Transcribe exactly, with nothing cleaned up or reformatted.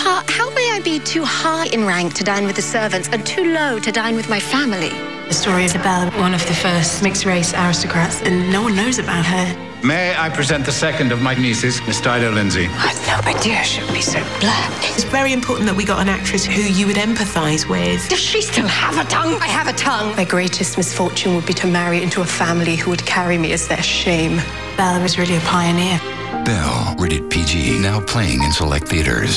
Sweetheart, how may I be too high in rank to dine with the servants and too low to dine with my family? The story is about one of the first mixed-race aristocrats, and no one knows about her. May I present the second of my nieces, Miss Dido Lindsay? I had no idea she would be so black. It's very important that we got an actress who you would empathise with. Does she still have a tongue? I have a tongue. My greatest misfortune would be to marry into a family who would carry me as their shame. Belle was really a pioneer. Belle, rated P G, now playing in select theaters.